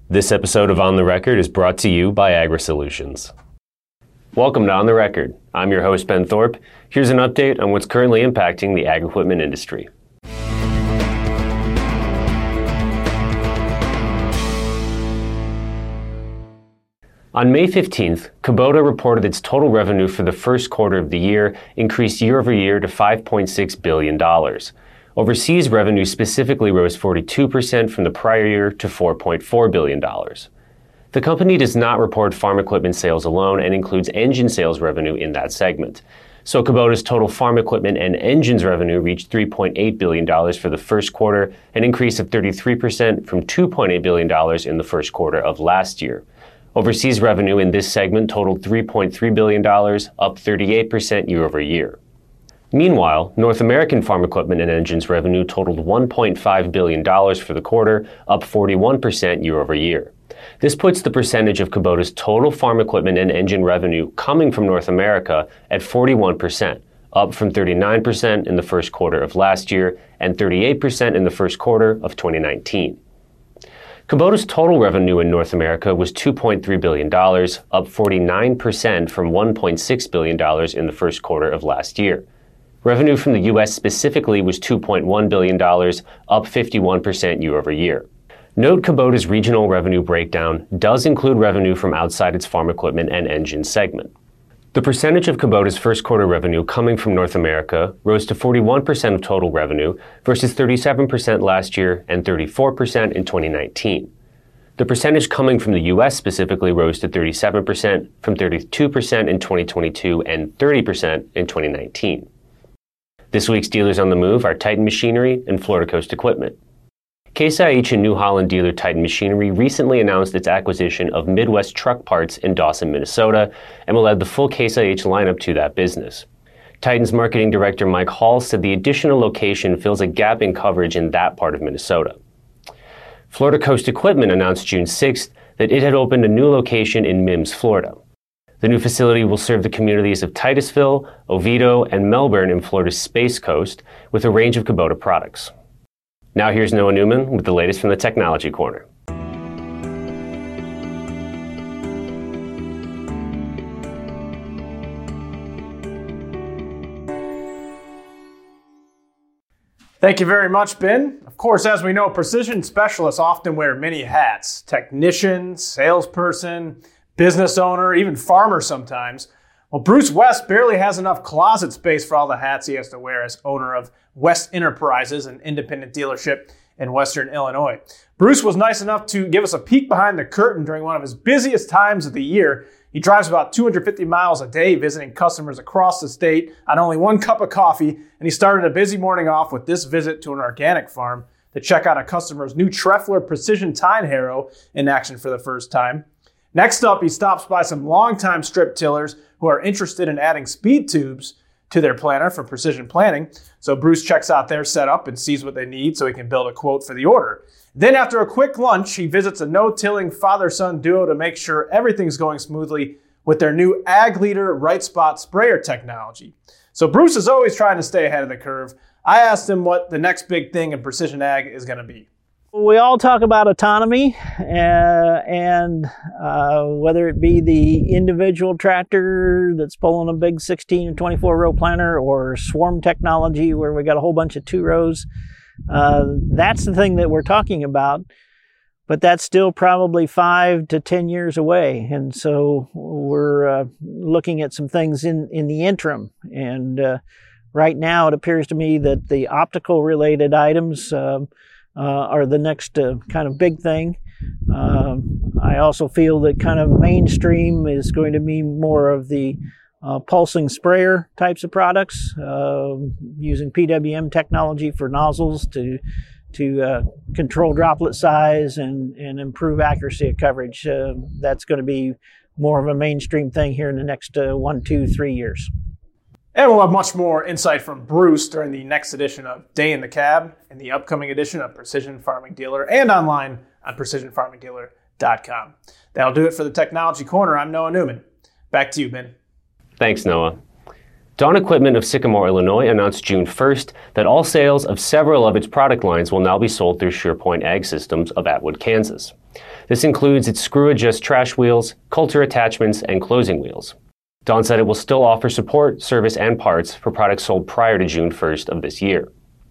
This episode of On the Record is brought to you by AgriSolutions. Welcome to On the Record. I'm your host, Ben Thorpe. Here's an update on what's currently impacting the ag equipment industry. On May 15th, Kubota reported its total revenue for the first quarter of the year increased year over year to $5.6 billion. Overseas revenue specifically rose 42% from the prior year to $4.4 billion. The company does not report farm equipment sales alone and includes engine sales revenue in that segment. So Kubota's total farm equipment and engines revenue reached $3.8 billion for the first quarter, an increase of 33% from $2.8 billion in the first quarter of last year. Overseas revenue in this segment totaled $3.3 billion, up 38% year over year. Meanwhile, North American farm equipment and engines revenue totaled $1.5 billion for the quarter, up 41% year over year. This puts the percentage of Kubota's total farm equipment and engine revenue coming from North America at 41%, up from 39% in the first quarter of last year and 38% in the first quarter of 2019. Kubota's total revenue in North America was $2.3 billion, up 49% from $1.6 billion in the first quarter of last year. Revenue from the U.S. specifically was $2.1 billion, up 51% year over year. Note Kubota's regional revenue breakdown does include revenue from outside its farm equipment and engine segment. The percentage of Kubota's first quarter revenue coming from North America rose to 41% of total revenue versus 37% last year and 34% in 2019. The percentage coming from the U.S. specifically rose to 37% from 32% in 2022 and 30% in 2019. This week's dealers on the move are Titan Machinery and Florida Coast Equipment. Case IH and New Holland dealer Titan Machinery recently announced its acquisition of Midwest Truck Parts in Dawson, Minnesota, and will add the full Case IH lineup to that business. Titan's marketing director Mike Hall said the additional location fills a gap in coverage in that part of Minnesota. Florida Coast Equipment announced June 6th that it had opened a new location in Mims, Florida. The new facility will serve the communities of Titusville, Oviedo, and Melbourne in Florida's Space Coast with a range of Kubota products. Now here's Noah Newman with the latest from the Technology Corner. Thank you very much, Ben. Of course, as we know, precision specialists often wear many hats: technician, salesperson, business owner, even farmer sometimes. Well, Bruce West barely has enough closet space for all the hats he has to wear as owner of West Enterprises, an independent dealership in Western Illinois. Bruce was nice enough to give us a peek behind the curtain during one of his busiest times of the year. He drives about 250 miles a day visiting customers across the state on only one cup of coffee, and he started a busy morning off with this visit to an organic farm to check out a customer's new Trefler Precision Tine Harrow in action for the first time. Next up, he stops by some longtime strip tillers who are interested in adding speed tubes to their planner for precision planting. So Bruce checks out their setup and sees what they need so he can build a quote for the order. Then after a quick lunch, he visits a no-tilling father-son duo to make sure everything's going smoothly with their new Ag Leader Right Spot sprayer technology. So Bruce is always trying to stay ahead of the curve. I asked him what the next big thing in precision ag is going to be. We all talk about autonomy, and whether it be the individual tractor that's pulling a big 16 and 24 row planter, or swarm technology where we got a whole bunch of 2 rows, that's the thing that we're talking about. But that's still probably 5 to 10 years away, and so we're looking at some things in the interim. And right now, it appears to me that the optical related items are the next kind of big thing. I also feel that kind of mainstream is going to be more of the pulsing sprayer types of products, using PWM technology for nozzles to control droplet size and improve accuracy of coverage. That's going to be more of a mainstream thing here in the next 1, 2, 3 years. And we'll have much more insight from Bruce during the next edition of Day in the Cab and the upcoming edition of Precision Farming Dealer and online on precisionfarmingdealer.com. That'll do it for the Technology Corner. I'm Noah Newman. Back to you, Ben. Thanks, Noah. Dawn Equipment of Sycamore, Illinois announced June 1st that all sales of several of its product lines will now be sold through SurePoint Ag Systems of Atwood, Kansas. This includes its screw-adjust trash wheels, Coulter attachments, and closing wheels. Dawn said it will still offer support, service, and parts for products sold prior to June 1st of this year.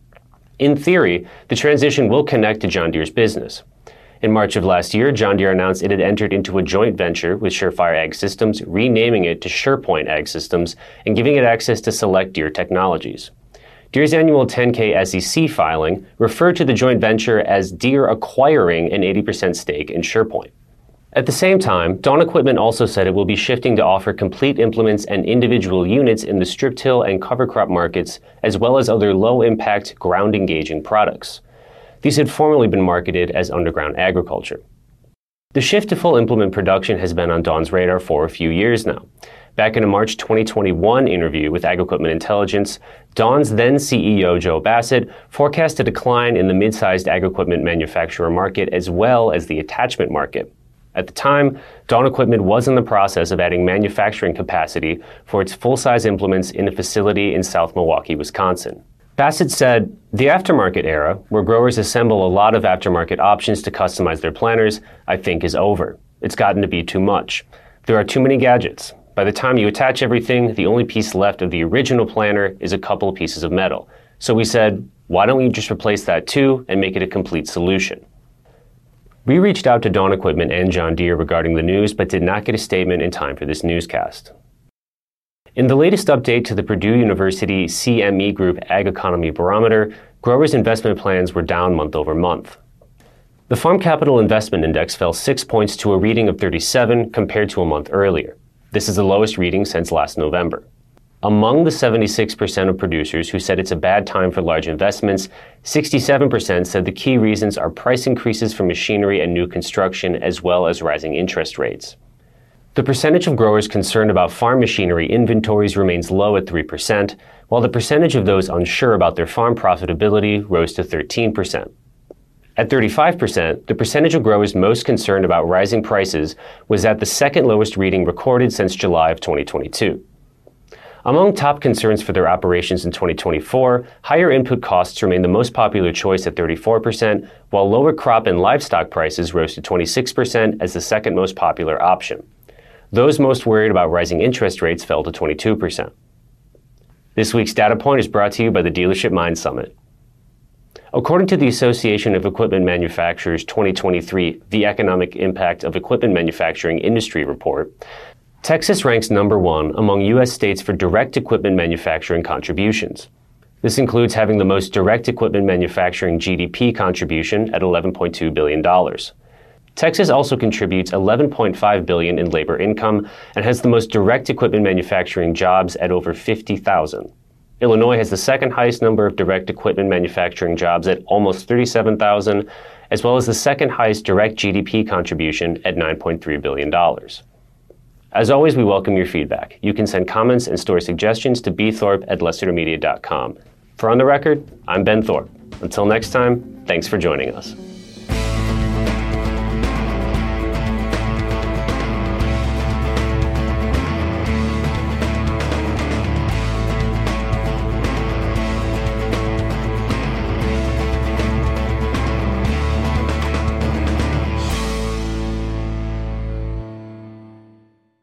In theory, the transition will connect to John Deere's business. In March of last year, John Deere announced it had entered into a joint venture with Surefire Ag Systems, renaming it to SurePoint Ag Systems and giving it access to select Deere technologies. Deere's annual 10-K SEC filing referred to the joint venture as Deere acquiring an 80% stake in SurePoint. At the same time, Dawn Equipment also said it will be shifting to offer complete implements and individual units in the strip till and cover crop markets, as well as other low-impact, ground-engaging products. These had formerly been marketed as underground agriculture. The shift to full implement production has been on Dawn's radar for a few years now. Back in a March 2021 interview with Ag Equipment Intelligence, Dawn's then CEO Joe Bassett forecast a decline in the mid-sized ag equipment manufacturer market as well as the attachment market. At the time, Dawn Equipment was in the process of adding manufacturing capacity for its full-size implements in a facility in South Milwaukee, Wisconsin. Bassett said, "The aftermarket era, where growers assemble a lot of aftermarket options to customize their planters, I think is over. It's gotten to be too much. There are too many gadgets. By the time you attach everything, the only piece left of the original planter is a couple of pieces of metal. So we said, why don't we just replace that too and make it a complete solution?" We reached out to Dawn Equipment and John Deere regarding the news, but did not get a statement in time for this newscast. In the latest update to the Purdue University CME Group Ag Economy Barometer, growers' investment plans were down month over month. The Farm Capital Investment Index fell 6 points to a reading of 37 compared to a month earlier. This is the lowest reading since last November. Among the 76% of producers who said it's a bad time for large investments, 67% said the key reasons are price increases for machinery and new construction, as well as rising interest rates. The percentage of growers concerned about farm machinery inventories remains low at 3%, while the percentage of those unsure about their farm profitability rose to 13%. At 35%, the percentage of growers most concerned about rising prices was at the second lowest reading recorded since July of 2022. Among top concerns for their operations in 2024, higher input costs remain the most popular choice at 34%, while lower crop and livestock prices rose to 26% as the second most popular option. Those most worried about rising interest rates fell to 22%. This week's data point is brought to you by the Dealership Mind Summit. According to the Association of Equipment Manufacturers 2023 The Economic Impact of Equipment Manufacturing Industry Report, Texas ranks number 1 among U.S. states for direct equipment manufacturing contributions. This includes having the most direct equipment manufacturing GDP contribution at $11.2 billion. Texas also contributes $11.5 billion in labor income and has the most direct equipment manufacturing jobs at over 50,000. Illinois has the second highest number of direct equipment manufacturing jobs at almost 37,000, as well as the second highest direct GDP contribution at $9.3 billion. As always, we welcome your feedback. You can send comments and story suggestions to bthorpe@lessitermedia.com. For On the Record, I'm Ben Thorpe. Until next time, thanks for joining us.